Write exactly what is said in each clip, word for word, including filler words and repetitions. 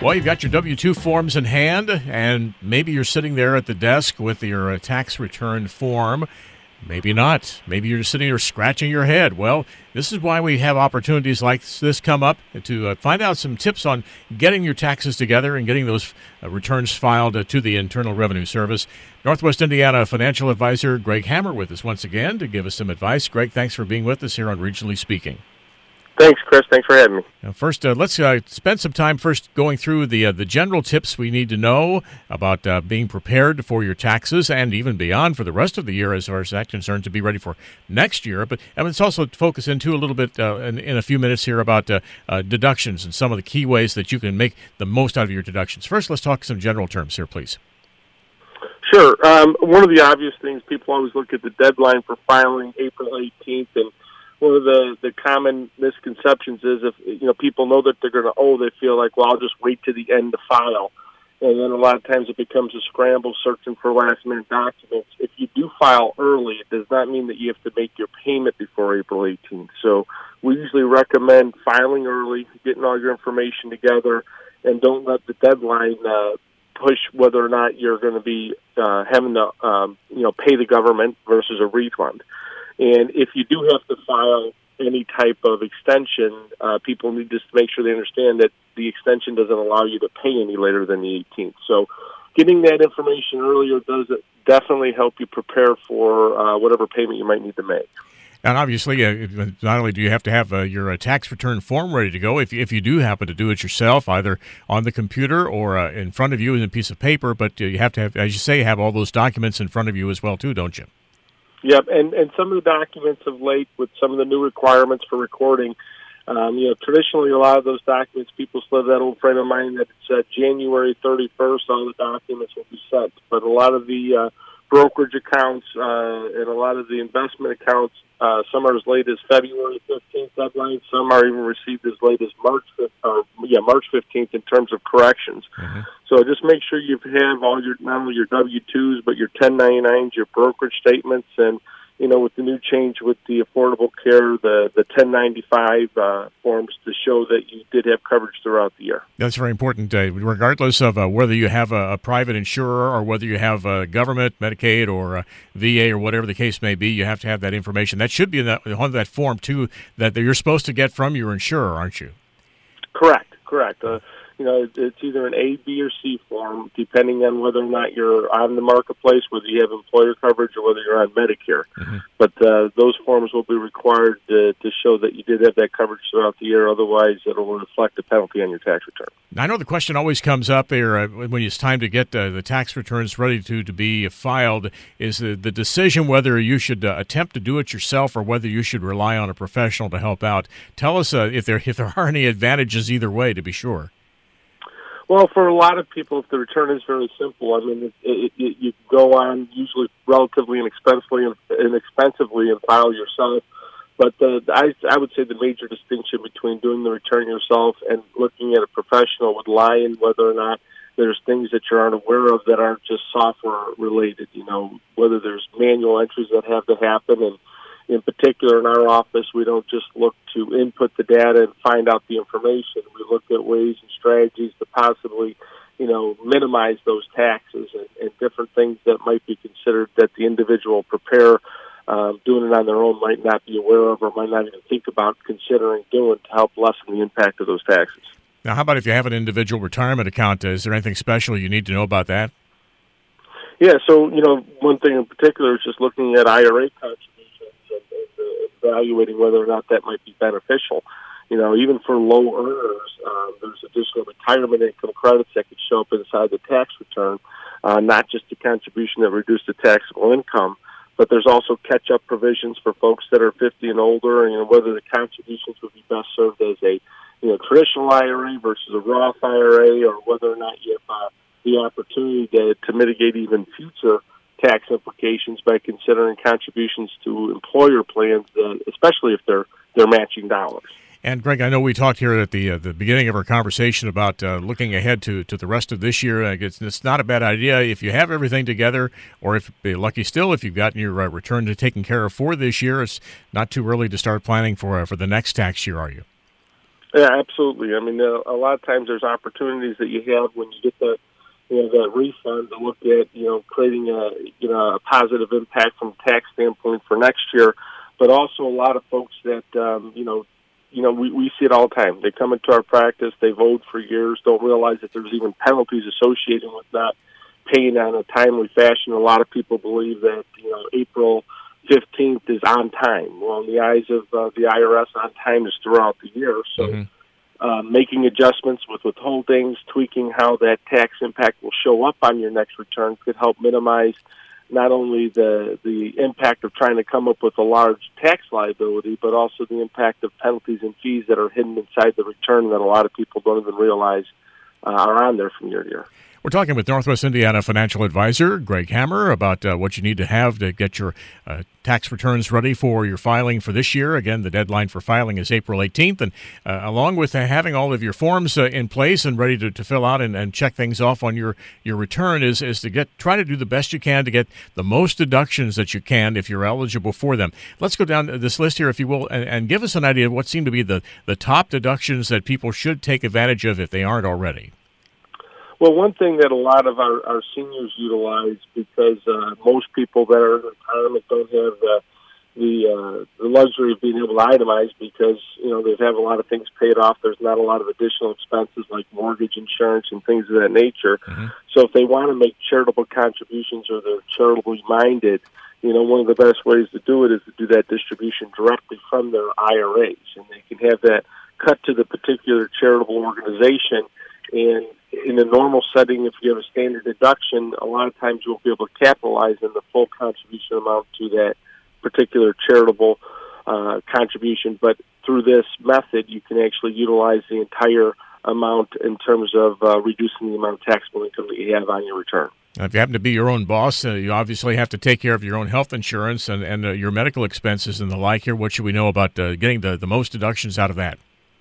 Well, you've got your W two forms in hand, and maybe you're sitting there at the desk with your uh, tax return form. Maybe not. Maybe you're just sitting there scratching your head. Well, this is why we have opportunities like this come up to uh, find out some tips on getting your taxes together and getting those uh, returns filed uh, to the Internal Revenue Service. Northwest Indiana financial advisor Greg Hammer with us once again to give us some advice. Greg, thanks for being with us here on Regionally Speaking. Thanks, Chris. Thanks for having me. Now first, uh, let's uh, spend some time first going through the uh, the general tips we need to know about uh, being prepared for your taxes and even beyond for the rest of the year as far as that's concerned to be ready for next year. But and let's also focus into a little bit uh, in, in a few minutes here about uh, uh, deductions and some of the key ways that you can make the most out of your deductions. First, let's talk some general terms here, please. Sure. Um, one of the obvious things, people always look at the deadline for filing April eighteenth, and one of the, the common misconceptions is if you know people know that they're going to owe, they feel like, well, I'll just wait to the end to file. And then a lot of times it becomes a scramble searching for last-minute documents. If you do file early, it does not mean that you have to make your payment before April eighteenth. So we usually recommend filing early, getting all your information together, and don't let the deadline uh, push whether or not you're going to be uh, having to um, you know pay the government versus a refund. And if you do have to file any type of extension, uh, people need just to make sure they understand that the extension doesn't allow you to pay any later than the eighteenth. So getting that information earlier does definitely help you prepare for uh, whatever payment you might need to make. And obviously, uh, not only do you have to have uh, your uh, tax return form ready to go, if you, if you do happen to do it yourself, either on the computer or uh, in front of you in a piece of paper, but uh, you have to have, as you say, have all those documents in front of you as well, too, don't you? Yep, and, and some of the documents of late with some of the new requirements for recording, um, you know, traditionally a lot of those documents, people still have that old frame of mind that it's uh, January thirty-first, all the documents will be sent. But a lot of the uh, brokerage accounts uh, and a lot of the investment accounts, uh, some are as late as February fifteenth deadline, some are even received as late as March fifth, or, yeah, March fifteenth in terms of corrections. Mm-hmm. So just make sure you have all your, not only your W two's, but your ten ninety-nines, your brokerage statements, and, you know, with the new change with the Affordable Care, the, the ten ninety-five uh, forms to show that you did have coverage throughout the year. That's very important, uh, regardless of uh, whether you have a, a private insurer or whether you have uh, government, Medicaid, or uh, V A, or whatever the case may be, you have to have that information. That should be in that, on that form, too, that you're supposed to get from your insurer, aren't you? Correct, correct. Uh, You know, it's either an A, B, or C form, depending on whether or not you're on the marketplace, whether you have employer coverage, or whether you're on Medicare. Mm-hmm. But uh, those forms will be required to, to show that you did have that coverage throughout the year. Otherwise, it will reflect a penalty on your tax return. I know the question always comes up there uh, when it's time to get uh, the tax returns ready to, to be filed, is the, the decision whether you should uh, attempt to do it yourself or whether you should rely on a professional to help out. Tell us uh, if there if there are any advantages either way, to be sure. Well, for a lot of people, if the return is very simple, I mean, it, it, it, you go on usually relatively inexpensively, inexpensively and file yourself. But uh, I, I would say the major distinction between doing the return yourself and looking at a professional would lie in whether or not there's things that you aren't aware of that aren't just software related. You know, whether there's manual entries that have to happen, and in particular, in our office, we don't just look to input the data and find out the information. We look at ways and strategies to possibly, you know, minimize those taxes and, and different things that might be considered that the individual prepare um, doing it on their own might not be aware of or might not even think about considering doing to help lessen the impact of those taxes. Now, how about if you have an individual retirement account? Is there anything special you need to know about that? Yeah, so, you know, one thing in particular is just looking at I R A contributions. Evaluating whether or not that might be beneficial. You know, even for low earners, um, there's additional retirement income credits that could show up inside the tax return, uh, not just the contribution that reduced the taxable income, but there's also catch-up provisions for folks that are fifty and older, and you know, whether the contributions would be best served as a you know traditional I R A versus a Roth I R A, or whether or not you have uh, the opportunity to, to mitigate even future tax implications by considering contributions to employer plans, uh, especially if they're they're matching dollars. And Greg, I know we talked here at the uh, the beginning of our conversation about uh, looking ahead to, to the rest of this year. Uh, it's, it's not a bad idea if you have everything together, or if lucky still, if you've gotten your uh, return to taken care of for this year. It's not too early to start planning for uh, for the next tax year, are you? Yeah, absolutely. I mean, uh, a lot of times there's opportunities that you have when you get the, you know, that refund to look at, you know, creating a, you know, a positive impact from a tax standpoint for next year. But also a lot of folks that, um, you know, you know, we, we see it all the time. They come into our practice, they've owed for years, don't realize that there's even penalties associated with not paying on a timely fashion. A lot of people believe that, you know, April fifteenth is on time. Well, in the eyes of uh, the I R S, on time is throughout the year. So mm-hmm. uh, making adjustments with withholdings, tweaking how that tax impact will show up on your next return could help minimize not only the the impact of trying to come up with a large tax liability, but also the impact of penalties and fees that are hidden inside the return that a lot of people don't even realize uh, are on there from year to year. We're talking with Northwest Indiana financial advisor Greg Hammer about uh, what you need to have to get your uh, tax returns ready for your filing for this year. Again, the deadline for filing is April eighteenth, and uh, along with uh, having all of your forms uh, in place and ready to, to fill out and, and check things off on your, your return is is to get try to do the best you can to get the most deductions that you can if you're eligible for them. Let's go down this list here, if you will, and, and give us an idea of what seem to be the, the top deductions that people should take advantage of if they aren't already. Well, one thing that a lot of our, our seniors utilize, because uh, most people that are in retirement don't have the the, uh, the luxury of being able to itemize because, you know, they have a lot of things paid off. There's not a lot of additional expenses like mortgage insurance and things of that nature. Mm-hmm. So if they want to make charitable contributions or they're charitably minded, you know, one of the best ways to do it is to do that distribution directly from their I R As. And they can have that cut to the particular charitable organization. And in a normal setting, if you have a standard deduction, a lot of times you'll be able to capitalize in the full contribution amount to that particular charitable uh, contribution. But through this method, you can actually utilize the entire amount in terms of uh, reducing the amount of taxable income that you have on your return. Now, if you happen to be your own boss, uh, you obviously have to take care of your own health insurance and, and uh, your medical expenses and the like here. What should we know about uh, getting the, the most deductions out of that?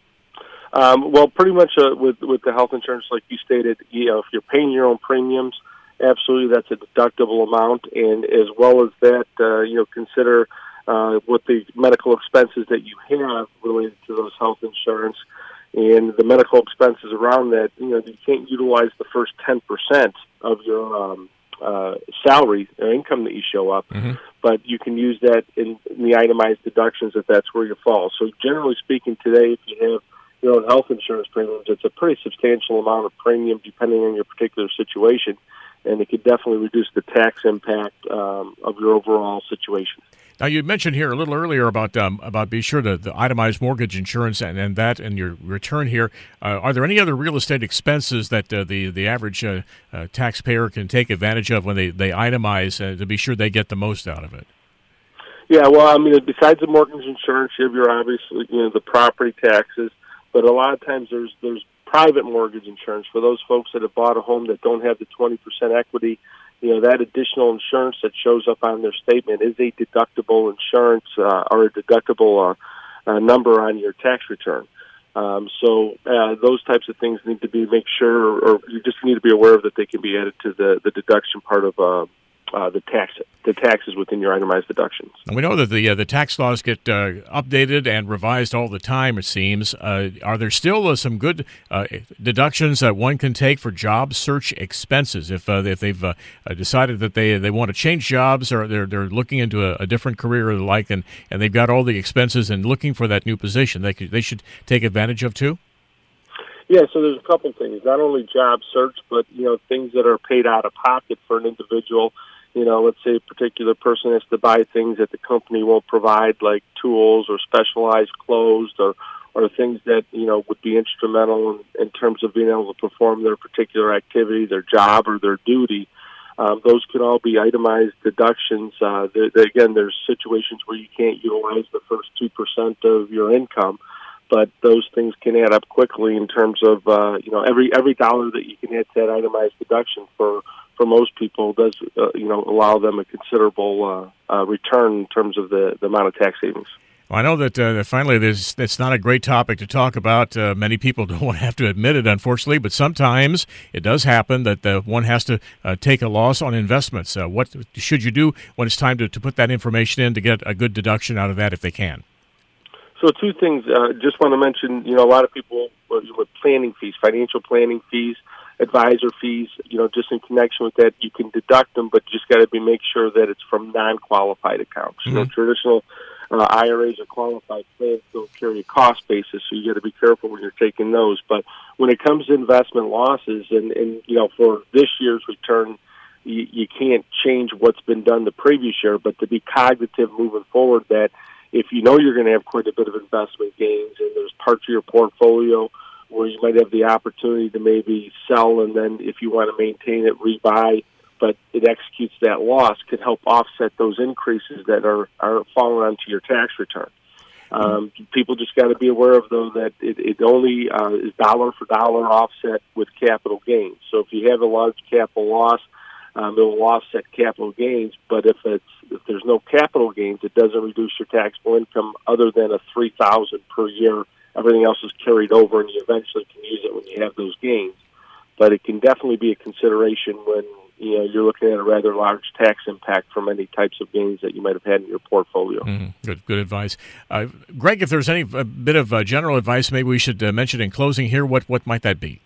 Um, well, pretty much uh, with with the health insurance, like you stated, you know, if you're paying your own premiums, absolutely that's a deductible amount. And as well as that, uh, you know, consider uh, what the medical expenses that you have related to those health insurance and the medical expenses around that. You know, you can't utilize the first ten percent of your um, uh, salary or income that you show up, mm-hmm. but you can use that in, in the itemized deductions if that's where you fall. So generally speaking today, if you have your own health insurance premiums, it's a pretty substantial amount of premium depending on your particular situation, and it could definitely reduce the tax impact um, of your overall situation. Now, you mentioned here a little earlier about um, about be sure to the itemize mortgage insurance and, and that and your return here. Uh, are there any other real estate expenses that uh, the the average uh, uh, taxpayer can take advantage of when they they itemize uh, to be sure they get the most out of it? Yeah, well, I mean, besides the mortgage insurance, you have your obviously you know the property taxes. But a lot of times there's there's private mortgage insurance for those folks that have bought a home that don't have the twenty percent equity. You know, that additional insurance that shows up on their statement is a deductible insurance uh, or a deductible uh, uh, number on your tax return. Um, so uh, those types of things need to be make sure, or you just need to be aware of that they can be added to the, the deduction part of uh, uh, the tax the taxes within your itemized deductions. And we know that the uh, the tax laws get uh, updated and revised all the time, it seems. Uh, are there still uh, some good uh, deductions that one can take for job search expenses if uh, if they've uh, decided that they they want to change jobs or they're they're looking into a, a different career or the like, and, and they've got all the expenses and looking for that new position they could, they should take advantage of too? Yeah, so there's a couple things. Not only job search, but you know things that are paid out of pocket for an individual. You know, let's say a particular person has to buy things that the company won't provide, like tools or specialized clothes or, or things that, you know, would be instrumental in, in terms of being able to perform their particular activity, their job, or their duty. Um, those can all be itemized deductions. Uh, they, they, again, there's situations where you can't utilize the first two percent of your income, but those things can add up quickly in terms of, uh, you know, every every dollar that you can add to that itemized deduction for for most people does, uh, you know, allow them a considerable uh, uh, return in terms of the, the amount of tax savings. Well, I know that uh, finally there's, it's not a great topic to talk about. Uh, many people don't want to have to admit it, unfortunately, but sometimes it does happen that uh, one has to uh, take a loss on investments. Uh, what should you do when it's time to, to put that information in to get a good deduction out of that if they can? So two things. Uh, just want to mention, you know, a lot of people uh, with planning fees, financial planning fees, advisor fees, you know, just in connection with that, you can deduct them, but just got to be make sure that it's from non-qualified accounts. Mm-hmm. You know, traditional uh, I R As or qualified plans don't carry a cost basis, so you got to be careful when you're taking those. But when it comes to investment losses, and, and you know, for this year's return, you, you can't change what's been done the previous year, but to be cognitive moving forward that if you know you're going to have quite a bit of investment gains and there's parts of your portfolio where you might have the opportunity to maybe sell and then if you want to maintain it, rebuy, but it executes that loss, could help offset those increases that are, are falling onto your tax return. Um, people just got to be aware of, though, that it, it only uh, is dollar for dollar offset with capital gains. So if you have a large capital loss, Um, it will offset capital gains, but if it's if there's no capital gains, it doesn't reduce your taxable income other than a three thousand per year. Everything else is carried over, and you eventually can use it when you have those gains. But it can definitely be a consideration when you know you're looking at a rather large tax impact from any types of gains that you might have had in your portfolio. Mm-hmm. Good, good advice, uh, Greg. If there's any a bit of uh, general advice, maybe we should uh, mention in closing here. What what might that be?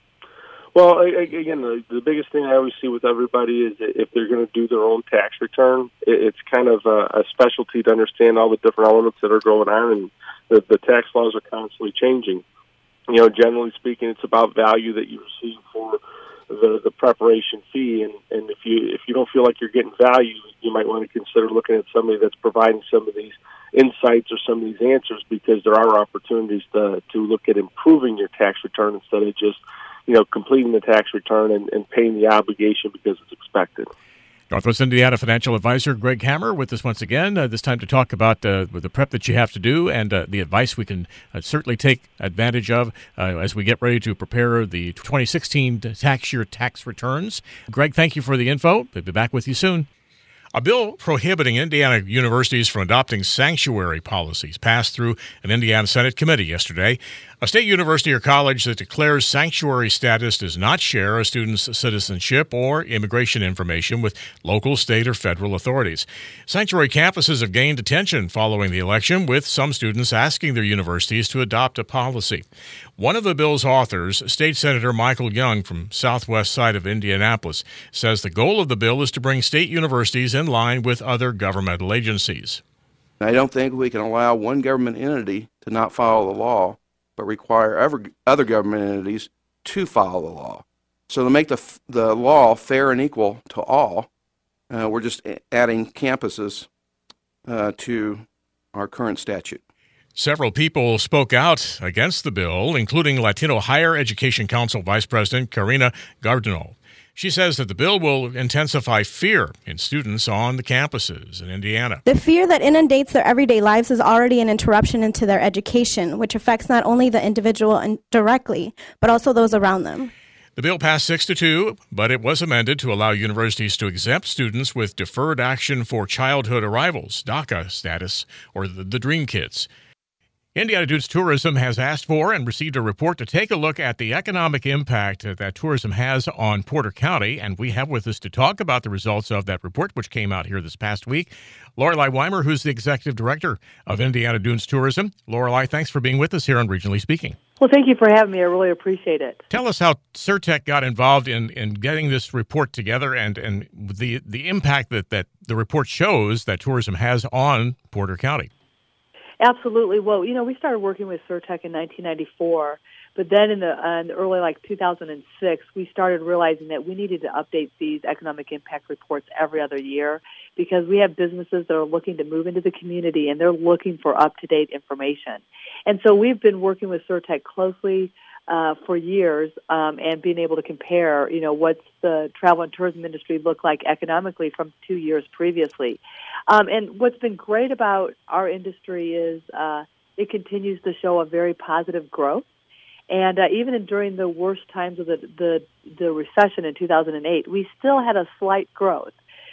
Well, again, the, the biggest thing I always see with everybody is that if they're going to do their own tax return, it's kind of a, a specialty to understand all the different elements that are going on, and the, the tax laws are constantly changing. You know, generally speaking, it's about value that you receive for the, the preparation fee, and, and if you if you don't feel like you're getting value, you might want to consider looking at somebody that's providing some of these insights or some of these answers, because there are opportunities to to look at improving your tax return instead of just you know, completing the tax return and, and paying the obligation because it's expected. Northwest Indiana financial advisor Greg Hammer with us once again, uh, this time to talk about uh, the prep that you have to do and uh, the advice we can uh, certainly take advantage of uh, as we get ready to prepare the twenty sixteen tax year tax returns. Greg, thank you for the info. We'll be back with you soon. A bill prohibiting Indiana universities from adopting sanctuary policies passed through an Indiana Senate committee yesterday. A state university or college that declares sanctuary status does not share a student's citizenship or immigration information with local, state, or federal authorities. Sanctuary campuses have gained attention following the election, with some students asking their universities to adopt a policy. One of the bill's authors, State Senator Michael Young from southwest side of Indianapolis, says the goal of the bill is to bring state universities in line with other governmental agencies. I don't think we can allow one government entity to not follow the law, but require every, other government entities to follow the law. So to make the the law fair and equal to all, uh, we're just adding campuses uh, to our current statute. Several people spoke out against the bill, including Latino Higher Education Council Vice President Karina Gardino. She says that the bill will intensify fear in students on the campuses in Indiana. The fear that inundates their everyday lives is already an interruption into their education, which affects not only the individual directly, but also those around them. The bill passed six to two, but it was amended to allow universities to exempt students with Deferred Action for Childhood Arrivals, DACA status, or the, the Dream Kids. Indiana Dunes Tourism has asked for and received a report to take a look at the economic impact that tourism has on Porter County, and we have with us to talk about the results of that report, which came out here this past week, Lorelei Weimer, who's the Executive Director of Indiana Dunes Tourism. Lorelei, thanks for being with us here on Regionally Speaking. Well, thank you for having me. I really appreciate it. Tell us how SURTEC got involved in, in getting this report together and, and the, the impact that, that the report shows that tourism has on Porter County. Absolutely. Well, you know, we started working with SURTEC in nineteen ninety-four, but then in the, uh, in the early, like, two thousand six, we started realizing that we needed to update these economic impact reports every other year because we have businesses that are looking to move into the community, and they're looking for up-to-date information. And so we've been working with SURTEC closely uh, for years um, and being able to compare, you know, what's the travel and tourism industry look like economically from two years previously. Um, and what's been great about our industry is uh, it continues to show a very positive growth. And uh, even in, during the worst times of the, the the recession in two thousand eight, we still had a slight growth.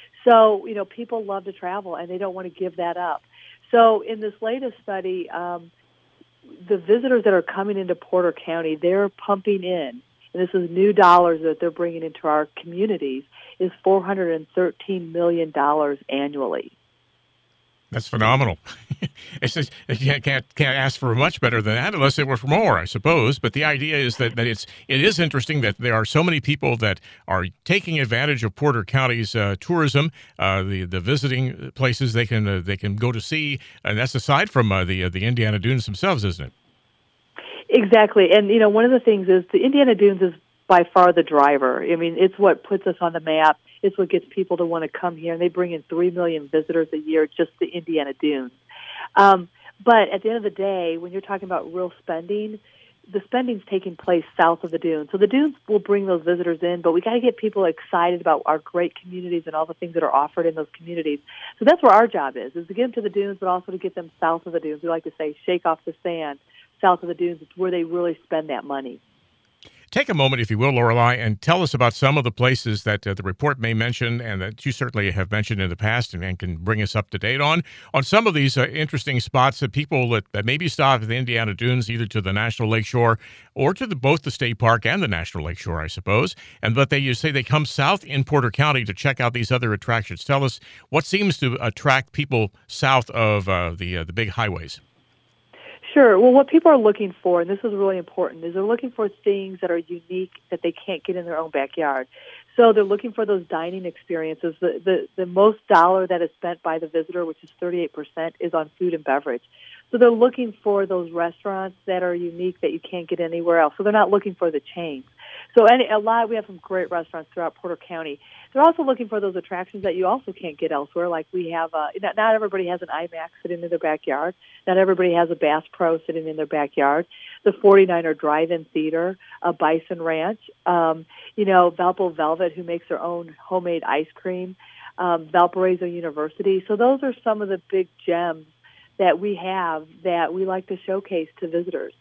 So, you know, people love to travel, and they don't want to give that up. So in this latest study, um, the visitors that are coming into Porter County, they're pumping in, and this is new dollars that they're bringing into our communities, is four hundred thirteen million dollars annually. That's phenomenal. It's just, you can't, can't can't ask for much better than that unless it were for more, I suppose. But the idea is that, that it's it is interesting that there are so many people that are taking advantage of Porter County's uh, tourism, uh, the the visiting places they can uh, they can go to see, and that's aside from uh, the uh, the Indiana Dunes themselves, isn't it? Exactly, and you know one of the things is the Indiana Dunes is by far the driver. I mean, it's what puts us on the map. It's what gets people to want to come here, and they bring in three million visitors a year just to Indiana Dunes. Um, but at the end of the day, when you're talking about real spending, the spending's taking place south of the dunes. So the dunes will bring those visitors in, but we got to get people excited about our great communities and all the things that are offered in those communities. So that's where our job is, is to get them to the dunes, but also to get them south of the dunes. We like to say, shake off the sand south of the dunes. It's where they really spend that money. Take a moment, if you will, Lorelei, and tell us about some of the places that uh, the report may mention and that you certainly have mentioned in the past and, and can bring us up to date on. On some of these uh, interesting spots that people that, that maybe stop at the Indiana Dunes, either to the National Lakeshore or to the, both the State Park and the National Lakeshore, I suppose. And but they you say they come south in Porter County to check out these other attractions. Tell us what seems to attract people south of uh, the uh, the big highways. Sure. Well, what people are looking for, and this is really important, is they're looking for things that are unique that they can't get in their own backyard. So they're looking for those dining experiences. The, the, the most dollar that is spent by the visitor, which is thirty-eight percent, is on food and beverage. So they're looking for those restaurants that are unique that you can't get anywhere else. So they're not looking for the chains. So any, a lot, we have some great restaurants throughout Porter County. They're also looking for those attractions that you also can't get elsewhere. Like we have, uh, not, not everybody has an IMAX sitting in their backyard. Not everybody has a Bass Pro sitting in their backyard. The forty-niner Drive-In Theater, a Bison Ranch, um, you know, Valpo Velvet, who makes their own homemade ice cream, um, Valparaiso University. So those are some of the big gems that we have that we like to showcase to visitors.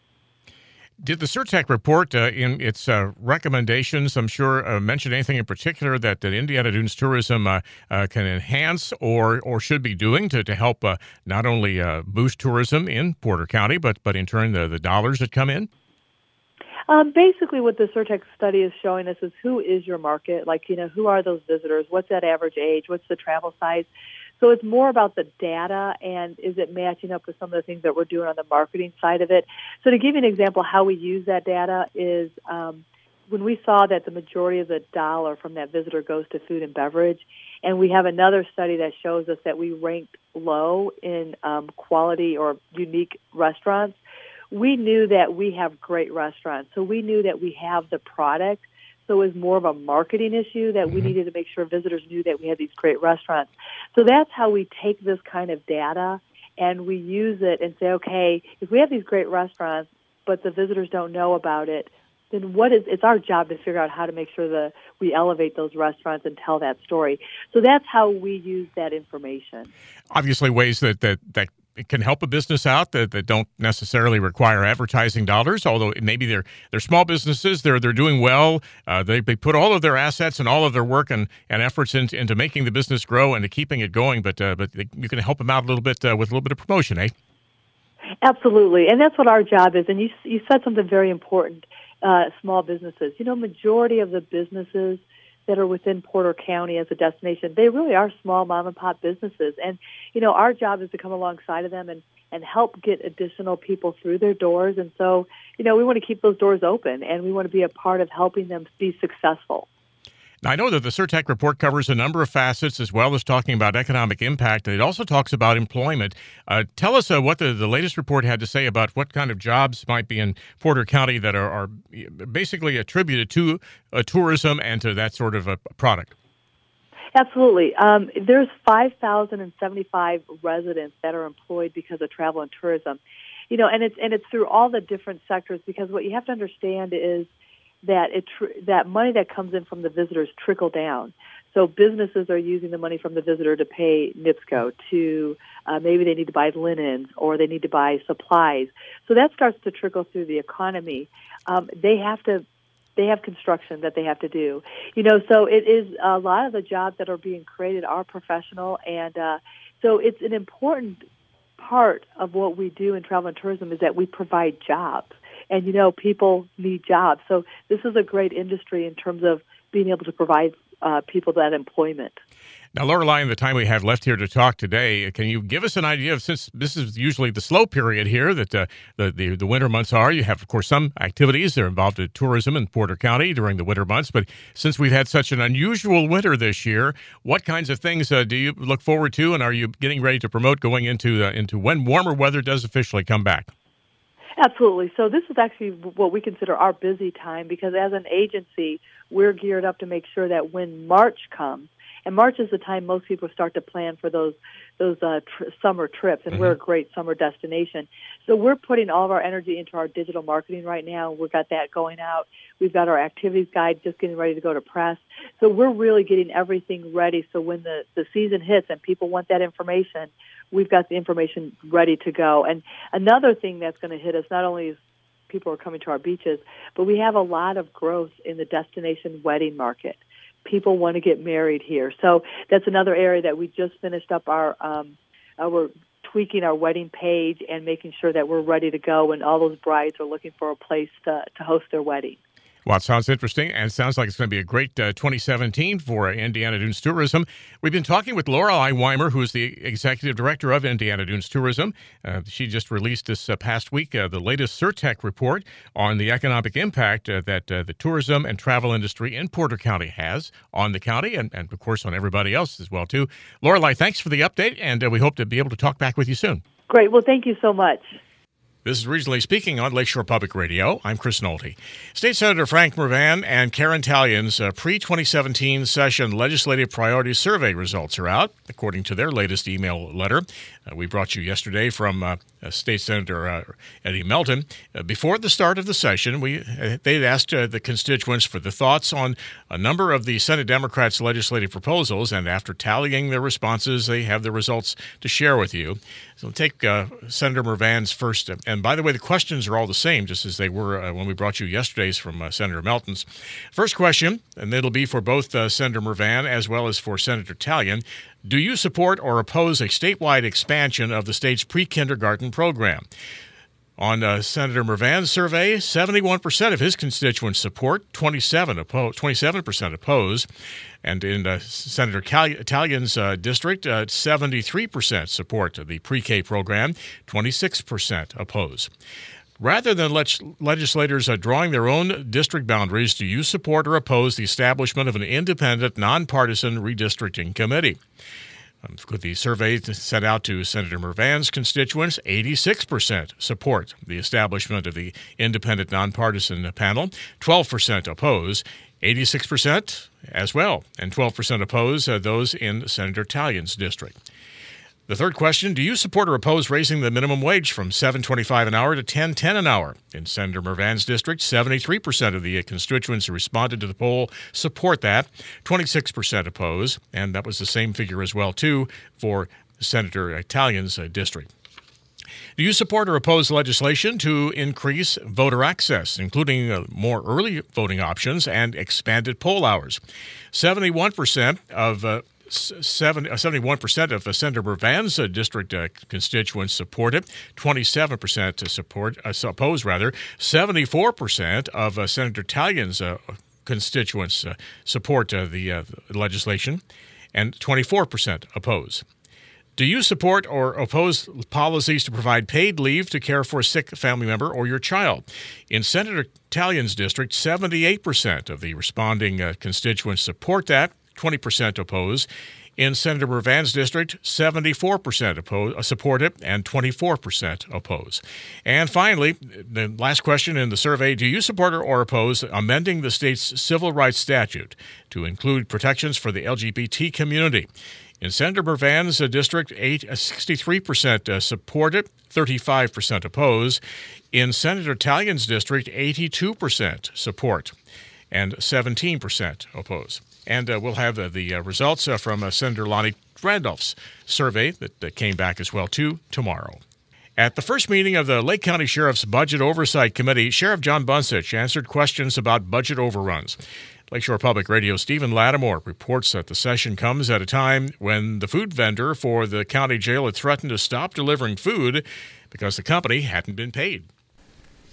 Did the SurTech report, uh, in its uh, recommendations, I'm sure, uh, mention anything in particular that, that Indiana Dunes tourism uh, uh, can enhance or or should be doing to, to help uh, not only uh, boost tourism in Porter County, but, but in turn the, the dollars that come in? Um, basically, what the SurTech study is showing us is who is your market? Like, you know, who are those visitors? What's that average age? What's the travel size? So it's more about the data and is it matching up with some of the things that we're doing on the marketing side of it. So to give you an example, how we use that data is um, when we saw that the majority of the dollar from that visitor goes to food and beverage, and we have another study that shows us that we ranked low in um, quality or unique restaurants, we knew that we have great restaurants. So we knew that we have the product. So it was more of a marketing issue that we needed to make sure visitors knew that we had these great restaurants. So that's how we take this kind of data and we use it and say, okay, if we have these great restaurants, but the visitors don't know about it, then what is, it's our job to figure out how to make sure that we elevate those restaurants and tell that story. So that's how we use that information. Obviously ways that, that, that it can help a business out that, that don't necessarily require advertising dollars, although maybe they're they're small businesses, they're they're doing well, uh, they they put all of their assets and all of their work and, and efforts into, into making the business grow and to keeping it going, but uh, but they, you can help them out a little bit uh, with a little bit of promotion, eh? Absolutely, and that's what our job is. And you you said something very important, uh, small businesses. You know, majority of the businesses that are within Porter County as a destination, they really are small mom and pop businesses. And, you know, our job is to come alongside of them and, and help get additional people through their doors. And so, you know, we want to keep those doors open and we want to be a part of helping them be successful. Now, I know that the SurTech report covers a number of facets as well as talking about economic impact. It also talks about employment. Uh, tell us uh, what the, the latest report had to say about what kind of jobs might be in Porter County that are, are basically attributed to uh, tourism and to that sort of a product. Absolutely. Um, there's five thousand seventy-five residents that are employed because of travel and tourism. You know, and it's and it's through all the different sectors because what you have to understand is that it tr- that money that comes in from the visitors trickle down. So businesses are using the money from the visitor to pay NIPSCO, to uh, maybe they need to buy linens or they need to buy supplies. So that starts to trickle through the economy. Um, they have to they have construction that they have to do. You know, so it is a lot of the jobs that are being created are professional, and uh, so it's an important part of what we do in travel and tourism is that we provide jobs. And, you know, people need jobs. So this is a great industry in terms of being able to provide uh, people that employment. Now, Lorelei, in the time we have left here to talk today, can you give us an idea of, since this is usually the slow period here that uh, the, the the winter months are, you have, of course, some activities that are involved in tourism in Porter County during the winter months, but since we've had such an unusual winter this year, what kinds of things uh, do you look forward to, and are you getting ready to promote going into uh, into when warmer weather does officially come back? Absolutely. So this is actually what we consider our busy time, because as an agency, we're geared up to make sure that when March comes, and March is the time most people start to plan for those those uh, tr- summer trips, and mm-hmm. we're a great summer destination. So we're putting all of our energy into our digital marketing right now. We've got that going out. We've got our activities guide just getting ready to go to press. So we're really getting everything ready so when the, the season hits and people want that information, we've got the information ready to go. And another thing that's going to hit us, not only is people are coming to our beaches, but we have a lot of growth in the destination wedding market. People want to get married here. So that's another area that we just finished up our, um, uh, we're tweaking our wedding page and making sure that we're ready to go when all those brides are looking for a place to, to host their wedding. Well, it sounds interesting, and it sounds like it's going to be a great uh, twenty seventeen for uh, Indiana Dunes Tourism. We've been talking with Lorelei Weimer, who is the Executive Director of Indiana Dunes Tourism. Uh, she just released this uh, past week uh, the latest SurTech report on the economic impact uh, that uh, the tourism and travel industry in Porter County has on the county and, and, of course, on everybody else as well, too. Lorelei, thanks for the update, and uh, we hope to be able to talk back with you soon. Great. Well, thank you so much. This is Regionally Speaking on Lakeshore Public Radio. I'm Chris Nolte. State Senator Frank Mrvan and Karen Tallian's uh, pre twenty seventeen session legislative priorities survey results are out, according to their latest email letter. Uh, we brought you yesterday from uh, uh, State Senator uh, Eddie Melton. Uh, before the start of the session, we uh, they'd asked uh, the constituents for the thoughts on a number of the Senate Democrats' legislative proposals, and after tallying their responses, they have the results to share with you. So we'll take uh, Senator Mrvan's first. Uh, and by the way, the questions are all the same, just as they were uh, when we brought you yesterday's from uh, Senator Melton's. First question, and it'll be for both uh, Senator Mrvan as well as for Senator Tallian. Do you support or oppose a statewide expansion of the state's pre-kindergarten program? On uh, Senator Mrvan's survey, seventy-one percent of his constituents support, twenty-seven oppo- twenty-seven percent oppose. And in uh, Senator Tallian's uh, district, uh, seventy-three percent support the pre-K program, twenty-six percent oppose. Rather than leg- legislators uh, drawing their own district boundaries, do you support or oppose the establishment of an independent, nonpartisan redistricting committee? Um, with the survey sent out to Senator Mrvan's constituents, eighty-six percent support the establishment of the independent, nonpartisan panel, twelve percent oppose, eighty-six percent as well, and twelve percent oppose uh, those in Senator Tallian's district. The third question, do you support or oppose raising the minimum wage from seven dollars and twenty-five cents an hour to ten dollars and ten cents an hour? In Senator Mrvan's district, seventy-three percent of the constituents who responded to the poll support that, twenty-six percent oppose, and that was the same figure as well, too, for Senator Tallian's district. Do you support or oppose legislation to increase voter access, including uh, more early voting options and expanded poll hours? seventy-one percent of uh, Seven, uh, seventy-one percent of uh, Senator Mrvan's uh, district uh, constituents support it, twenty-seven percent to support, uh, oppose rather, seventy-four percent of uh, Senator Tallian's uh, constituents uh, support uh, the uh, legislation, and twenty-four percent oppose. Do you support or oppose policies to provide paid leave to care for a sick family member or your child? In Senator Tallian's district, seventy-eight percent of the responding uh, constituents support that, twenty percent oppose. In Senator Mrvan's district, seventy-four percent oppose, support it, and twenty-four percent oppose. And finally, the last question in the survey, do you support or oppose amending the state's civil rights statute to include protections for the L G B T community? In Senator Mrvan's uh, district, eight, uh, sixty-three percent uh, support it, thirty-five percent oppose. In Senator Tallian's district, eighty-two percent support, and seventeen percent oppose. And uh, we'll have uh, the uh, results uh, from uh, Senator Lonnie Randolph's survey that, that came back as well, too, tomorrow. At the first meeting of the Lake County Sheriff's Budget Oversight Committee, Sheriff John Bunsich answered questions about budget overruns. Lakeshore Public Radio Stephen Lattimore reports that the session comes at a time when the food vendor for the county jail had threatened to stop delivering food because the company hadn't been paid.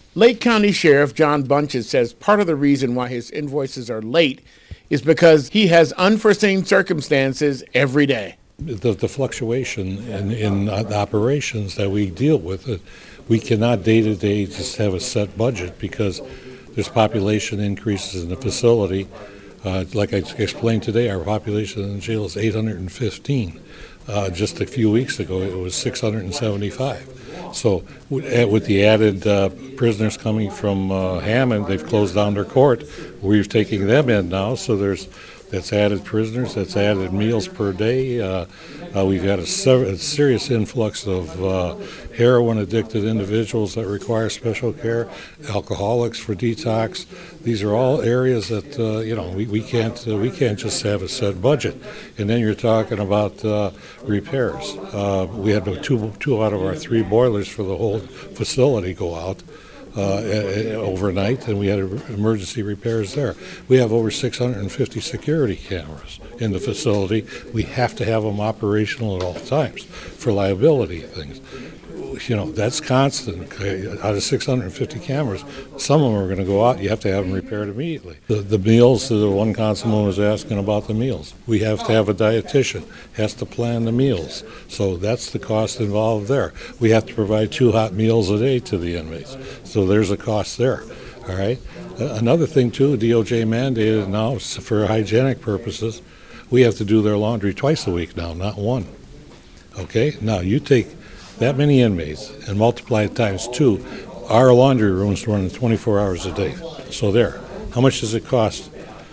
Lake County Sheriff John Bunches says part of the reason why his invoices are late is because he has unforeseen circumstances every day. The, the fluctuation in, in operations that we deal with, uh, we cannot day to day just have a set budget because there's population increases in the facility. Uh, like I explained today, our population in the jail is eight hundred fifteen. Uh, just a few weeks ago, it was six hundred seventy-five. So with the added uh, prisoners coming from uh, Hammond, they've closed down their court. We're taking them in now, so there's that's added prisoners, that's added meals per day. Uh, uh, we've got a, sev- a serious influx of uh, heroin-addicted individuals that require special care, alcoholics for detox. These are all areas that uh, you know we, we can't uh, we can't just have a set budget. And then you're talking about uh, repairs. Uh, we had two two out of our three boilers for the whole facility go out uh, overnight, and we had emergency repairs there. We have over six hundred fifty security cameras in the facility. We have to have them operational at all times for liability things. You know, that's constant. Out of six hundred fifty cameras, some of them are going to go out. You have to have them repaired immediately. The, the meals, the one councilman was asking about the meals. We have to have a dietitian, has to plan the meals. So that's the cost involved there. We have to provide two hot meals a day to the inmates. So there's a cost there. All right. Uh, another thing, too, D O J mandated now for hygienic purposes, we have to do their laundry twice a week now, not one. Okay? Now, you take that many inmates and multiply it times two, our laundry rooms run twenty-four hours a day. So there. How much does it cost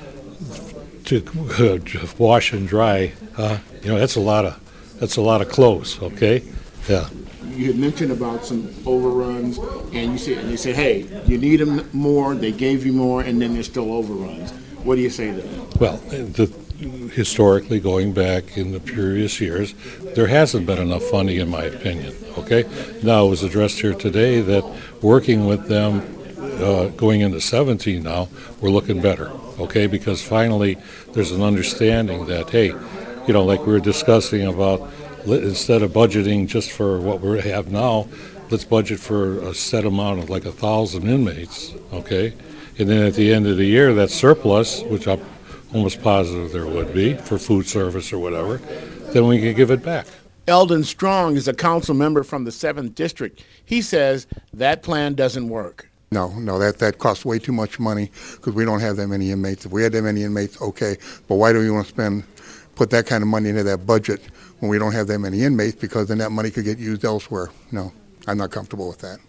to uh, wash and dry? Uh, you know, that's a lot of that's a lot of clothes. Okay, yeah. You had mentioned about some overruns, and you said and they said, hey, you need them more. They gave you more, and then there's still overruns. What do you say to that? Well, the. Historically, going back in the previous years, there hasn't been enough funding, in my opinion. Okay, now it was addressed here today that working with them, uh, going into seventeen now, we're looking better. Okay, because finally there's an understanding that hey, you know, like we were discussing about, instead of budgeting just for what we have now, let's budget for a set amount of like a thousand inmates. Okay, and then at the end of the year, that surplus, which I'm almost positive there would be for food service or whatever, then we can give it back. Eldon Strong is a council member from the seventh District. He says that plan doesn't work. No, no, that, that costs way too much money because we don't have that many inmates. If we had that many inmates, okay, but why do we want to spend, put that kind of money into that budget when we don't have that many inmates, because then that money could get used elsewhere? No, I'm not comfortable with that.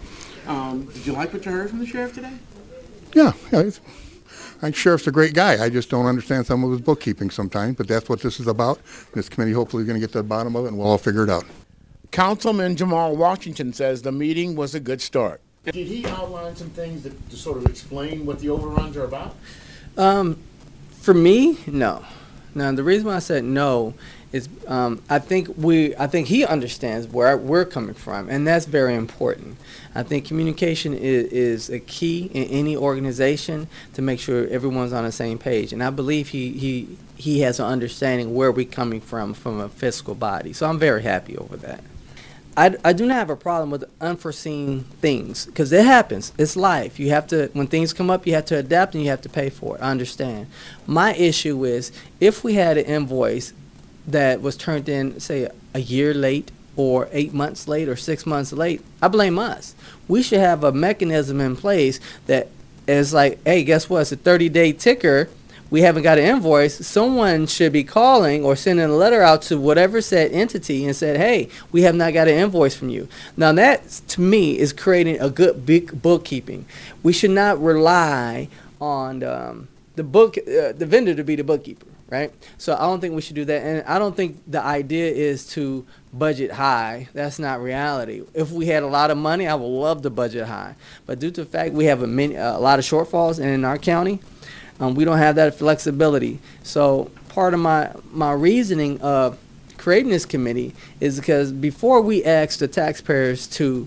Um, did you like what you heard from the sheriff today? Yeah, yeah. It's, I think Sheriff's a great guy. I just don't understand some of his bookkeeping sometimes, but that's what this is about. This committee hopefully is going to get to the bottom of it, and we'll all figure it out. Councilman Jamal Washington says the meeting was a good start. Did he outline some things that, to sort of explain what the overruns are about? Um, for me, no. Now, the reason why I said no is um, I think we, I think he understands where we're coming from, and that's very important. I think communication is, is a key in any organization to make sure everyone's on the same page, and I believe he he he has an understanding where we're coming from from a fiscal body. So I'm very happy over that. I, I do not have a problem with unforeseen things because it happens. It's life. You have to, when things come up, you have to adapt and you have to pay for it. I understand. My issue is if we had an invoice that was turned in, say, a year late or eight months late or six months late, I blame us. We should have a mechanism in place that is like, hey, guess what? It's a thirty-day ticker. We haven't got an invoice. Someone should be calling or sending a letter out to whatever said entity and said, hey, we have not got an invoice from you. Now that, to me, is creating a good big bookkeeping. We should not rely on um, the book, uh, the vendor to be the bookkeeper, right? So I don't think we should do that. And I don't think the idea is to budget high. That's not reality. If we had a lot of money, I would love to budget high. But due to the fact we have a, many, a lot of shortfalls in our county, Um, we don't have that flexibility. So part of my, my reasoning of creating this committee is because before we ask the taxpayers to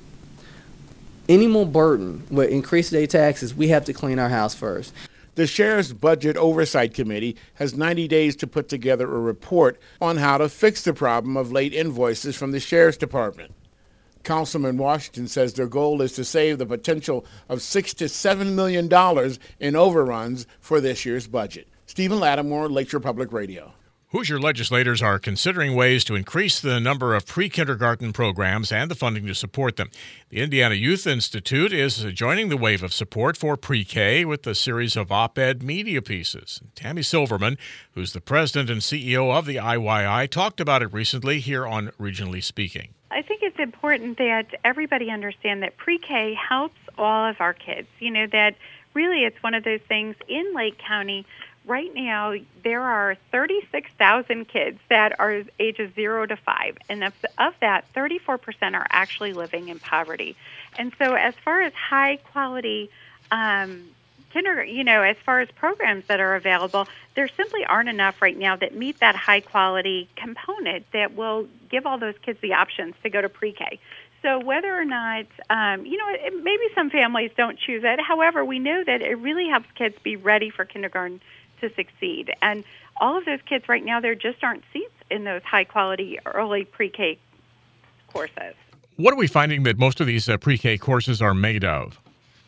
any more burden with increased their taxes, we have to clean our house first. The Sheriff's Budget Oversight Committee has ninety days to put together a report on how to fix the problem of late invoices from the Sheriff's Department. Councilman Washington says their goal is to save the potential of six to seven million dollars in overruns for this year's budget. Stephen Lattimore, Lakeshore Public Radio. Hoosier legislators are considering ways to increase the number of pre-kindergarten programs and the funding to support them. The Indiana Youth Institute is joining the wave of support for pre-K with a series of op-ed media pieces. Tammy Silverman, who's the president and C E O of the I Y I, talked about it recently here on Regionally Speaking. I think it's important that everybody understand that pre-K helps all of our kids. You know, that really it's one of those things in Lake County. Right now, there are thirty-six thousand kids that are ages zero to five, and of, of that, thirty-four percent are actually living in poverty. And so as far as high-quality um, kindergarten, you know, as far as programs that are available, there simply aren't enough right now that meet that high-quality component that will give all those kids the options to go to pre-K. So whether or not, um, you know, it, maybe some families don't choose it. However, we know that it really helps kids be ready for kindergarten to succeed. And all of those kids right now, there just aren't seats in those high-quality early pre-K courses. What are we finding that most of these uh, pre-K courses are made of?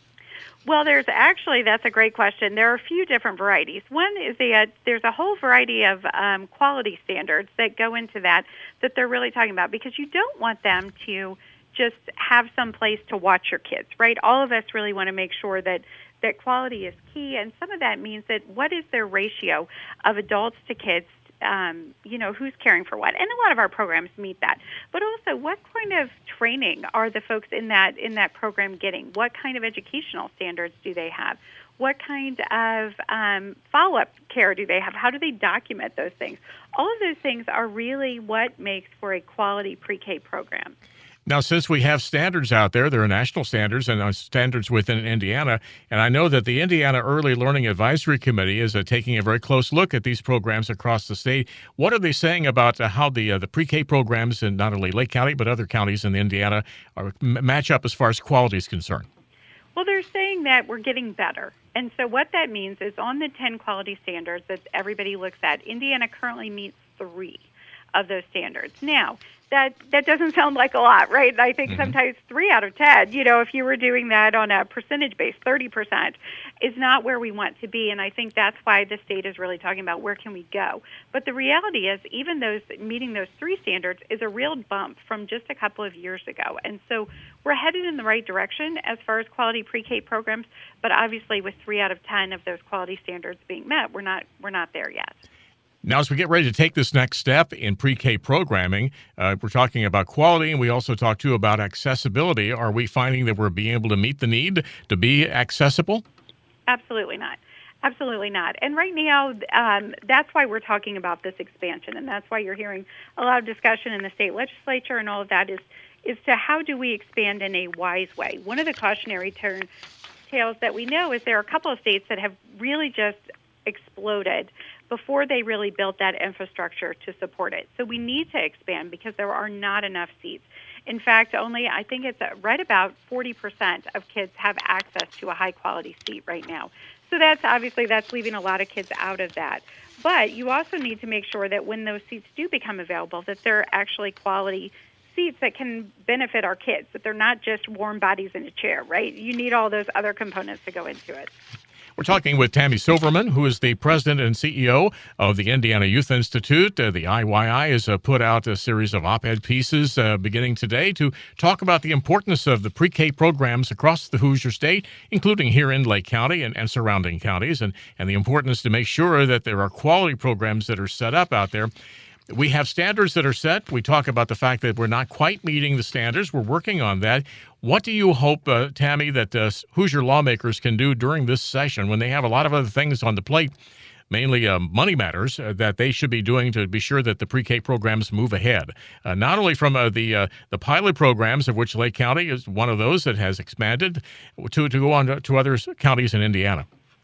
Well, there's actually, that's a great question. There are a few different varieties. One is the, uh, there's a whole variety of um, quality standards that go into that that they're really talking about, because you don't want them to just have some place to watch your kids, right? All of us really want to make sure that that quality is key, and some of that means that what is their ratio of adults to kids, um, you know, who's caring for what. And a lot of our programs meet that. But also, what kind of training are the folks in that in that program getting? What kind of educational standards do they have? What kind of um, follow-up care do they have? How do they document those things? All of those things are really what makes for a quality pre-K program. Now, since we have standards out there, there are national standards and standards within Indiana, and I know that the Indiana Early Learning Advisory Committee is uh, taking a very close look at these programs across the state. What are they saying about uh, how the uh, the pre-K programs in not only Lake County but other counties in Indiana are, m- match up as far as quality is concerned? Well, they're saying that we're getting better. And so what that means is on the ten quality standards that everybody looks at, Indiana currently meets three of those standards. Now, that that doesn't sound like a lot, right? I think mm-hmm. sometimes three out of ten, you know, if you were doing that on a percentage base, thirty percent is not where we want to be. And I think that's why the state is really talking about where can we go. But the reality is even those meeting those three standards is a real bump from just a couple of years ago. And so we're headed in the right direction as far as quality pre-K programs. But obviously with three out of ten of those quality standards being met, we're not we're not there yet. Now, as we get ready to take this next step in pre-K programming, uh, we're talking about quality, and we also talk, too, about accessibility. Are we finding that we're being able to meet the need to be accessible? Absolutely not. Absolutely not. And right now, um, that's why we're talking about this expansion, and that's why you're hearing a lot of discussion in the state legislature and all of that is, is to how do we expand in a wise way. One of the cautionary turn, tales that we know is there are a couple of states that have really just exploded before they really built that infrastructure to support it. So we need to expand because there are not enough seats. In fact, only I think it's right about forty percent of kids have access to a high-quality seat right now. So that's obviously that's leaving a lot of kids out of that. But you also need to make sure that when those seats do become available, that they're actually quality seats that can benefit our kids, that they're not just warm bodies in a chair, right? You need all those other components to go into it. We're talking with Tammy Silverman, who is the president and C E O of the Indiana Youth Institute. Uh, the I Y I has uh, put out a series of op-ed pieces uh, beginning today to talk about the importance of the pre-K programs across the Hoosier State, including here in Lake County and, and surrounding counties, and, and the importance to make sure that there are quality programs that are set up out there. We have standards that are set. We talk about the fact that we're not quite meeting the standards. We're working on that. What do you hope, uh, Tammy, that uh, Hoosier lawmakers can do during this session when they have a lot of other things on the plate, mainly uh, money matters, uh, that they should be doing to be sure that the pre-K programs move ahead? Uh, not only from uh, the uh, the pilot programs, of which Lake County is one of those that has expanded, to, to go on to, to other counties in Indiana.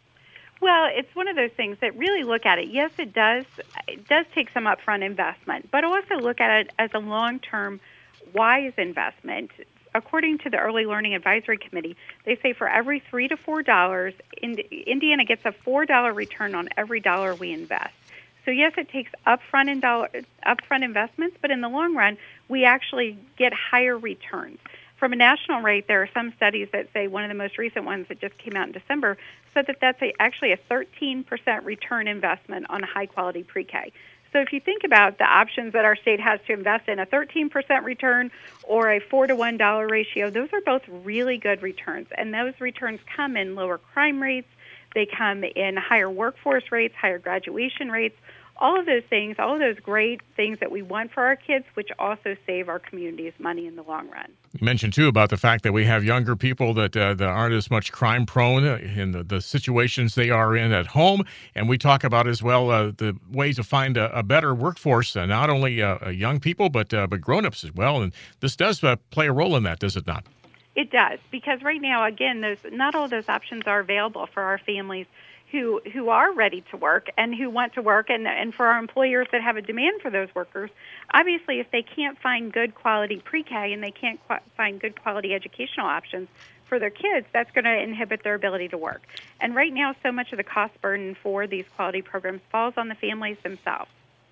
Well, it's one of those things that really look at it. Yes, it does. It does take some upfront investment, but also look at it as a long-term, wise investment. According to the Early Learning Advisory Committee, they say for every three to four dollars, Indiana gets a four dollar return on every dollar we invest. So yes, it takes upfront in dollar, upfront investments, but in the long run, we actually get higher returns. From a national rate, there are some studies that say, one of the most recent ones that just came out in December, said that that's a, actually a thirteen percent return investment on high-quality pre-K. So if you think about the options that our state has to invest in, a thirteen percent return or a four to one dollar ratio, those are both really good returns. And those returns come in lower crime rates. They come in higher workforce rates, higher graduation rates, all of those things, all of those great things that we want for our kids, which also save our communities money in the long run. You mentioned, too, about the fact that we have younger people that, uh, that aren't as much crime prone in the, the situations they are in at home. And we talk about as well uh, the ways to find a, a better workforce, uh, not only uh, young people, but, uh, but grown-ups as well. And this does uh, play a role in that, does it not? It does, because right now, again, those not all those options are available for our families who who are ready to work and who want to work, and and for our employers that have a demand for those workers. Obviously, if they can't find good quality pre-K and they can't qu- find good quality educational options for their kids, that's going to inhibit their ability to work. And right now, so much of the cost burden for these quality programs falls on the families themselves.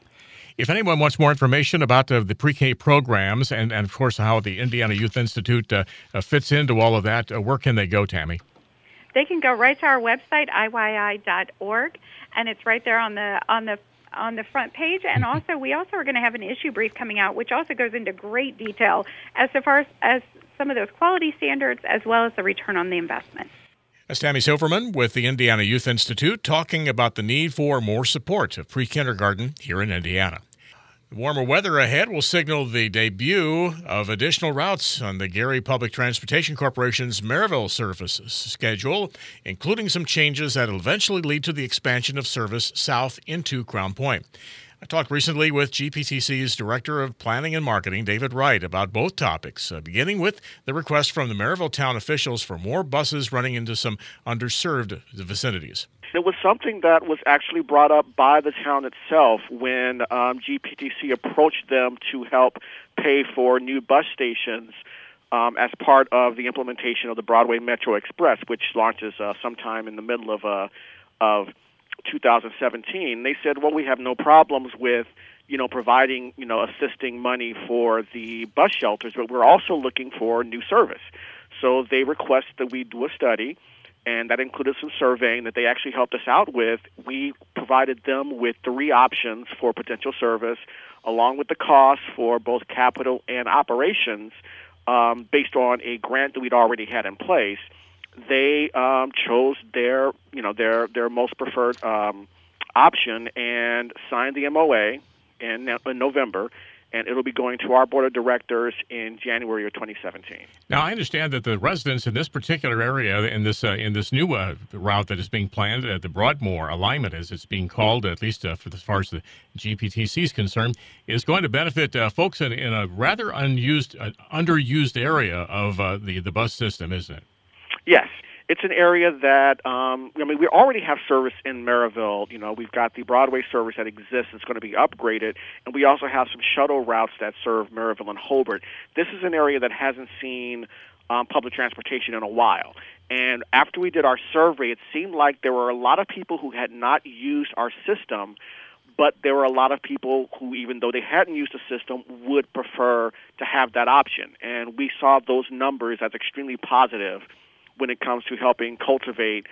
If anyone wants more information about uh, the pre-K programs and, and, of course, how the Indiana Youth Institute uh, uh, fits into all of that, uh, where can they go, Tammy? They can go right to our website, I Y I dot org, and it's right there on the on the on the front page. And also, we also are going to have an issue brief coming out, which also goes into great detail as far as, as some of those quality standards as well as the return on the investment. That's Tammy Silverman with the Indiana Youth Institute talking about the need for more support of pre-kindergarten here in Indiana. The warmer weather ahead will signal the debut of additional routes on the Gary Public Transportation Corporation's Maryville service schedule, including some changes that will eventually lead to the expansion of service south into Crown Point. I talked recently with G P T C's Director of Planning and Marketing, David Wright, about both topics, uh, beginning with the request from the Maryville town officials for more buses running into some underserved vicinities. It was something that was actually brought up by the town itself when um, G P T C approached them to help pay for new bus stations um, as part of the implementation of the Broadway Metro Express, which launches uh, sometime in the middle of uh, of two thousand seventeen. They said, well, we have no problems with, you know, providing, you know, assisting money for the bus shelters, but we're also looking for new service. So they request that we do a study, and that included some surveying that they actually helped us out with. We provided them with three options for potential service, along with the cost for both capital and operations, um, based on a grant that we'd already had in place. They um, chose their, you know, their their most preferred um, option and signed the M O A in, in November, and it'll be going to our board of directors in January of twenty seventeen. Now, I understand that the residents in this particular area, in this uh, in this new uh, route that is being planned, uh, the Broadmoor alignment, as it's being called, at least uh, for as far as the G P T C is concerned, is going to benefit uh, folks in, in a rather unused, uh, underused area of uh, the the bus system, isn't it? Yes. It's an area that, um, I mean, we already have service in Maryville. You know, we've got the Broadway service that exists. It's going to be upgraded. And we also have some shuttle routes that serve Maryville and Hobart. This is an area that hasn't seen um, public transportation in a while. And after we did our survey, it seemed like there were a lot of people who had not used our system, but there were a lot of people who, even though they hadn't used the system, would prefer to have that option. And we saw those numbers as extremely positive when it comes to helping cultivate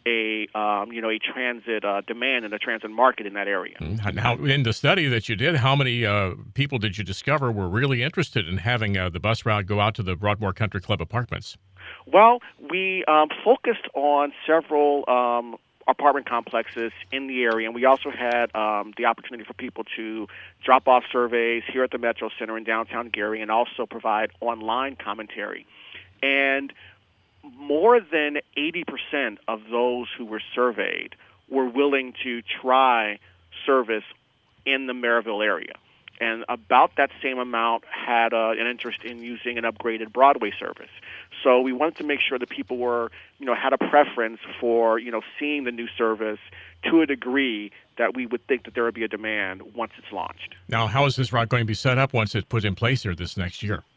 a um, you know a transit uh, demand and a transit market in that area. Now, in the study that you did, how many uh, people did you discover were really interested in having uh, the bus route go out to the Broadmoor Country Club apartments? Well, we um, focused on several um, apartment complexes in the area, and we also had um, the opportunity for people to drop off surveys here at the Metro Center in downtown Gary and also provide online commentary. And more than eighty percent of those who were surveyed were willing to try service in the Maryville area. And about that same amount had uh, an interest in using an upgraded Broadway service. So we wanted to make sure that people were, you know, had a preference for, you know, seeing the new service to a degree that we would think that there would be a demand once it's launched. Now, how is this route going to be set up once it's put in place here this next year?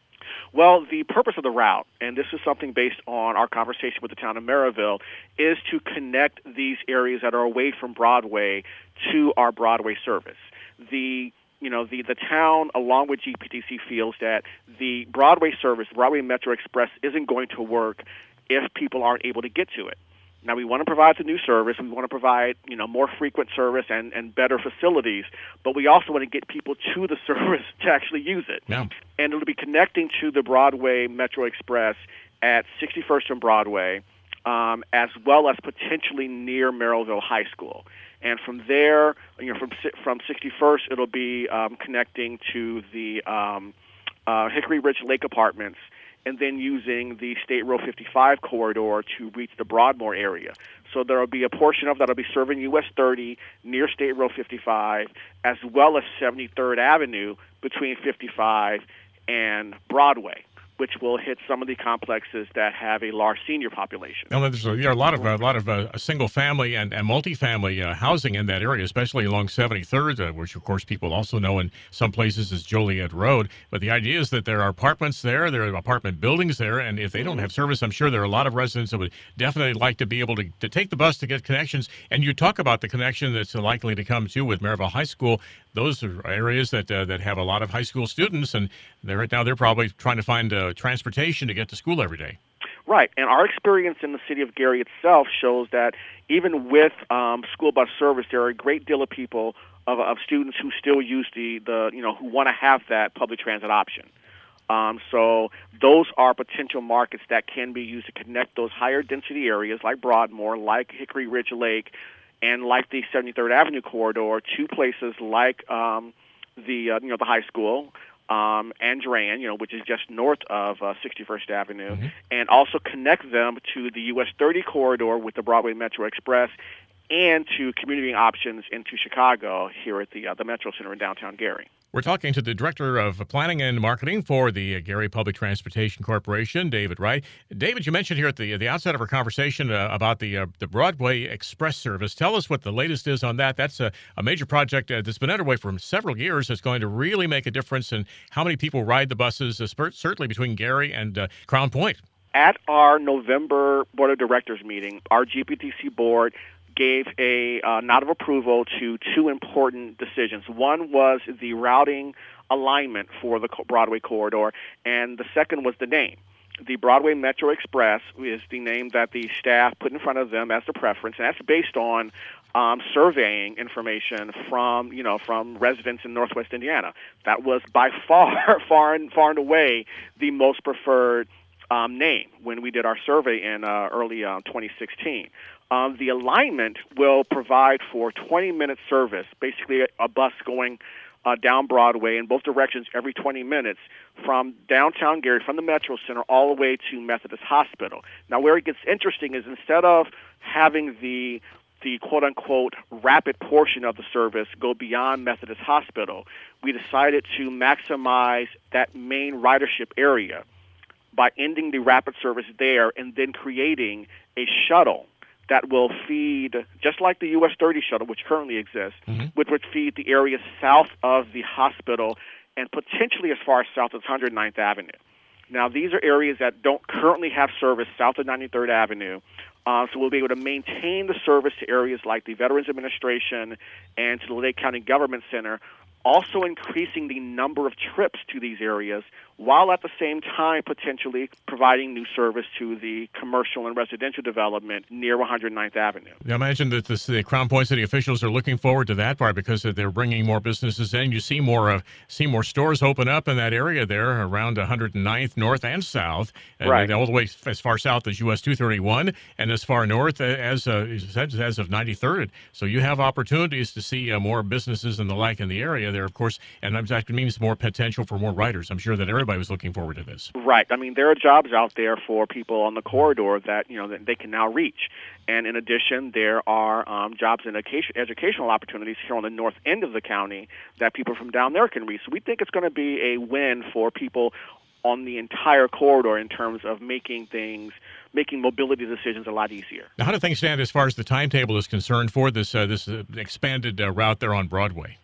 Well, the purpose of the route, and this is something based on our conversation with the town of Maryville, is to connect these areas that are away from Broadway to our Broadway service. The you know the, the town, along with G P T C, feels that the Broadway service, Broadway Metro Express, isn't going to work if people aren't able to get to it. Now, we want to provide the new service. We want to provide, you know, more frequent service and, and better facilities, but we also want to get people to the service to actually use it. Yeah. And it'll be connecting to the Broadway Metro Express at sixty-first and Broadway, um, as well as potentially near Maryville High School. And from there, you know, from from sixty-first, it'll be um, connecting to the um, uh, Hickory Ridge Lake Apartments, and then using the State Road fifty-five corridor to reach the Broadmoor area. So there will be a portion of that will be serving U S thirty near State Road fifty-five, as well as seventy-third Avenue between fifty-five and Broadway, which will hit some of the complexes that have a large senior population. Now, there's a, there are a lot of a lot of uh, single-family and, and multifamily uh, housing in that area, especially along seventy-third, uh, which of course people also know in some places as Joliet Road. But the idea is that there are apartments there, there are apartment buildings there, and if they don't have service, I'm sure there are a lot of residents that would definitely like to be able to, to take the bus to get connections. And you talk about the connection that's likely to come too with Maryville High School. Those are areas that uh, that have a lot of high school students, and they're right now they're probably trying to find uh, transportation to get to school every day. Right, and our experience in the city of Gary itself shows that even with um, school bus service, there are a great deal of people, of, of students who still use the, the you know, who want to have that public transit option. Um, so those are potential markets that can be used to connect those higher density areas like Broadmoor, like Hickory Ridge Lake, and like the seventy-third Avenue corridor to places like um, the uh, you know the high school, um, Andran, you know, which is just north of uh, sixty-first Avenue, mm-hmm. and also connect them to the U S thirty corridor with the Broadway Metro Express, and to commuting options into Chicago here at the uh, the Metro Center in downtown Gary. We're talking to the Director of Planning and Marketing for the uh, Gary Public Transportation Corporation, David Wright. David, you mentioned here at the the outset of our conversation uh, about the uh, the Broadway Express service. Tell us what the latest is on that. That's a, a major project uh, that's been underway for several years. That's going to really make a difference in how many people ride the buses, uh, certainly between Gary and uh, Crown Point. At our November Board of Directors meeting, our G P T C board gave a uh, nod of approval to two important decisions. One was the routing alignment for the Broadway corridor, and the second was the name. The Broadway Metro Express is the name that the staff put in front of them as the preference, and that's based on um, surveying information from, you know, from residents in Northwest Indiana. That was by far, far and far and away the most preferred um, name when we did our survey in uh, early uh, twenty sixteen. Um, the alignment will provide for twenty-minute service, basically a, a bus going uh, down Broadway in both directions every twenty minutes from downtown Gary, from the Metro Center, all the way to Methodist Hospital. Now, where it gets interesting is instead of having the the quote-unquote rapid portion of the service go beyond Methodist Hospital, we decided to maximize that main ridership area by ending the rapid service there and then creating a shuttle that will feed, just like the U S thirty shuttle, which currently exists, mm-hmm. which would feed the area south of the hospital and potentially as far south as one hundred ninth Avenue. Now, these are areas that don't currently have service south of ninety-third Avenue, uh, so we'll be able to maintain the service to areas like the Veterans Administration and to the Lake County Government Center, also increasing the number of trips to these areas, while at the same time potentially providing new service to the commercial and residential development near one hundred ninth Avenue. I imagine that this, the Crown Point City officials are looking forward to that part because they're bringing more businesses in. You see more uh, see more stores open up in that area there around one hundred ninth north and south, and right. all the way as far south as U S two thirty-one and as far north as uh, as of ninety-third. So you have opportunities to see uh, more businesses and the like in the area there, of course, and that means more potential for more riders. I'm sure that everybody was looking forward to this. Right. I mean, there are jobs out there for people on the corridor that, you know, that they can now reach. And in addition, there are um, jobs and education, educational opportunities here on the north end of the county that people from down there can reach. So we think it's going to be a win for people on the entire corridor in terms of making things, making mobility decisions a lot easier. Now, how do things stand as far as the timetable is concerned for this uh, this uh, expanded uh, route there on Broadway?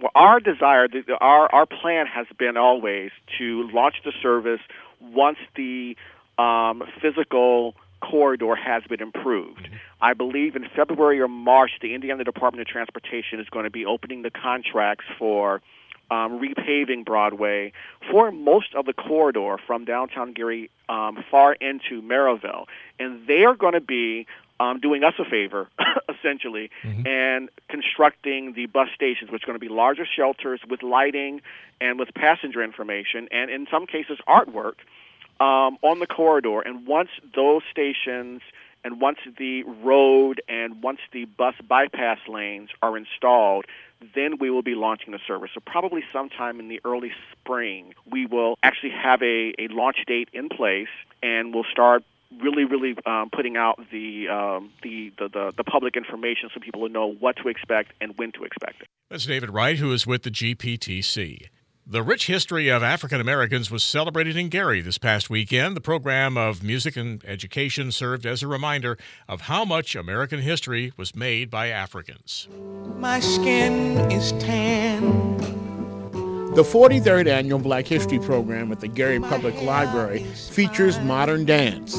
Well, our desire, the, our our plan has been always to launch the service once the um, physical corridor has been improved. Mm-hmm. I believe in February or March, the Indiana Department of Transportation is going to be opening the contracts for um, repaving Broadway for most of the corridor from downtown Gary um, far into Maryville, and they are going to be Um, doing us a favor, essentially, mm-hmm. and constructing the bus stations, which are going to be larger shelters with lighting and with passenger information, and in some cases artwork um, on the corridor. And once those stations and once the road and once the bus bypass lanes are installed, then we will be launching the service. So probably sometime in the early spring, we will actually have a, a launch date in place, and we'll start really, really um, putting out the, um, the, the, the the public information so people will know what to expect and when to expect it. That's David Wright, who is with the G P T C. The rich history of African Americans was celebrated in Gary this past weekend. The program of music and education served as a reminder of how much American history was made by Africans. My skin is tan. The forty-third Annual Black History Program at the Gary Public Library features modern dance.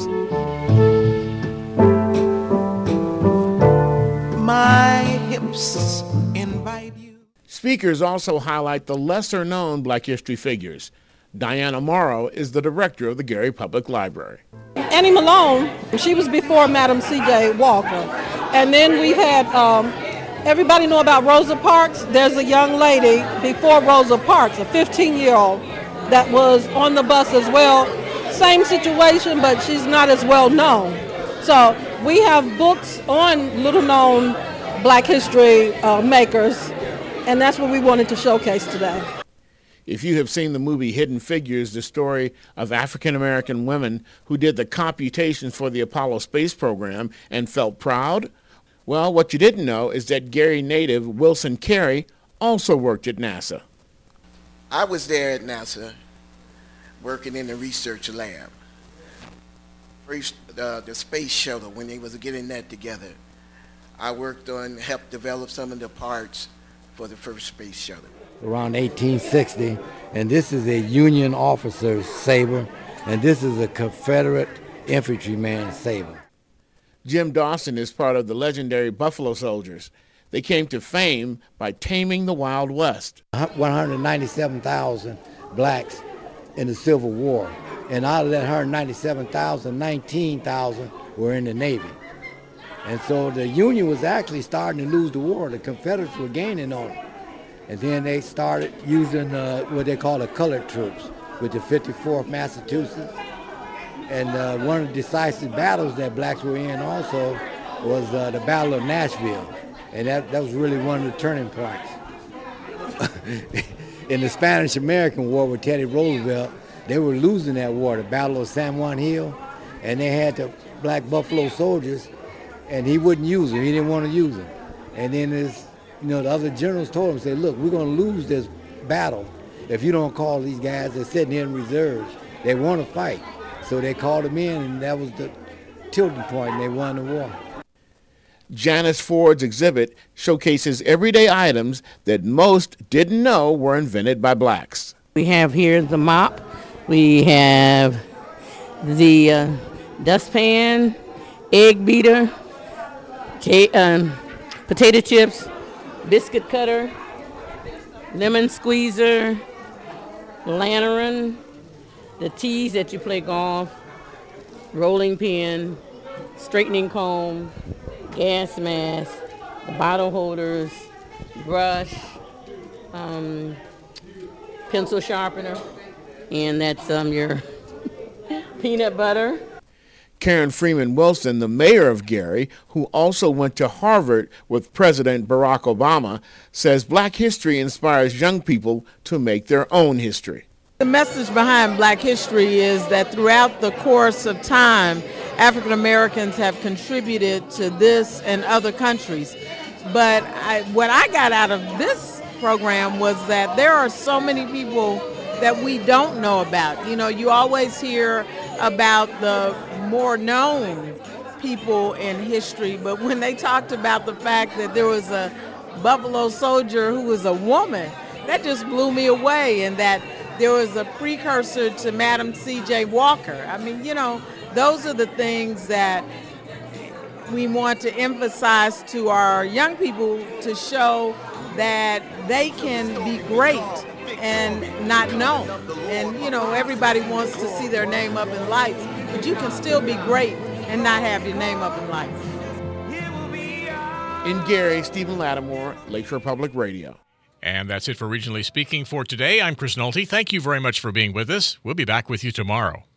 My hips invite you. Speakers also highlight the lesser-known Black history figures. Diana Morrow is the director of the Gary Public Library. Annie Malone, she was before Madam C J Walker. And then we had... Um, Everybody know about Rosa Parks? There's a young lady before Rosa Parks, a fifteen-year-old, that was on the bus as well. Same situation, but she's not as well known. So we have books on little-known Black history uh, makers, and that's what we wanted to showcase today. If you have seen the movie Hidden Figures, the story of African-American women who did the computations for the Apollo space program and felt proud, well, what you didn't know is that Gary native Wilson Carey also worked at NASA. I was there at NASA working in the research lab. First, uh, the space shuttle, when they was getting that together, I worked on, helped develop some of the parts for the first space shuttle. Around eighteen sixty, and this is a Union officer's saber, and this is a Confederate infantryman's saber. Jim Dawson is part of the legendary Buffalo Soldiers. They came to fame by taming the Wild West. one hundred ninety-seven thousand blacks in the Civil War, and out of that one hundred ninety-seven thousand, nineteen thousand were in the Navy. And so the Union was actually starting to lose the war. The Confederates were gaining on it. And then they started using uh, what they call the colored troops with the fifty-fourth Massachusetts. And uh, one of the decisive battles that blacks were in also was uh, the Battle of Nashville. And that, that was really one of the turning points. In the Spanish-American War with Teddy Roosevelt, they were losing that war, the Battle of San Juan Hill, and they had the black Buffalo Soldiers, and he wouldn't use them. He didn't want to use them. And then his, you know, the other generals told him, say, look, we're going to lose this battle if you don't call these guys. They're sitting here in reserves. They want to fight. So they called them in, and that was the tilting point, and they won the war. Janice Ford's exhibit showcases everyday items that most didn't know were invented by blacks. We have here the mop. We have the uh, dustpan, egg beater, ca- um, potato chips, biscuit cutter, lemon squeezer, lantern, the tees that you play golf, rolling pin, straightening comb, gas mask, the bottle holders, brush, um, pencil sharpener, and that's um, your peanut butter. Karen Freeman Wilson, the mayor of Gary, who also went to Harvard with President Barack Obama, says black history inspires young people to make their own history. The message behind Black history is that throughout the course of time, African Americans have contributed to this and other countries. But I, what I got out of this program was that there are so many people that we don't know about. You know, you always hear about the more known people in history, but when they talked about the fact that there was a Buffalo Soldier who was a woman. That just blew me away, and that there was a precursor to Madam C J Walker. I mean, you know, those are the things that we want to emphasize to our young people to show that they can be great and not known. And, you know, everybody wants to see their name up in lights, but you can still be great and not have your name up in lights. In Gary, Stephen Lattimore, Lakeshore Public Radio. And that's it for Regionally Speaking for today. I'm Chris Nolte. Thank you very much for being with us. We'll be back with you tomorrow.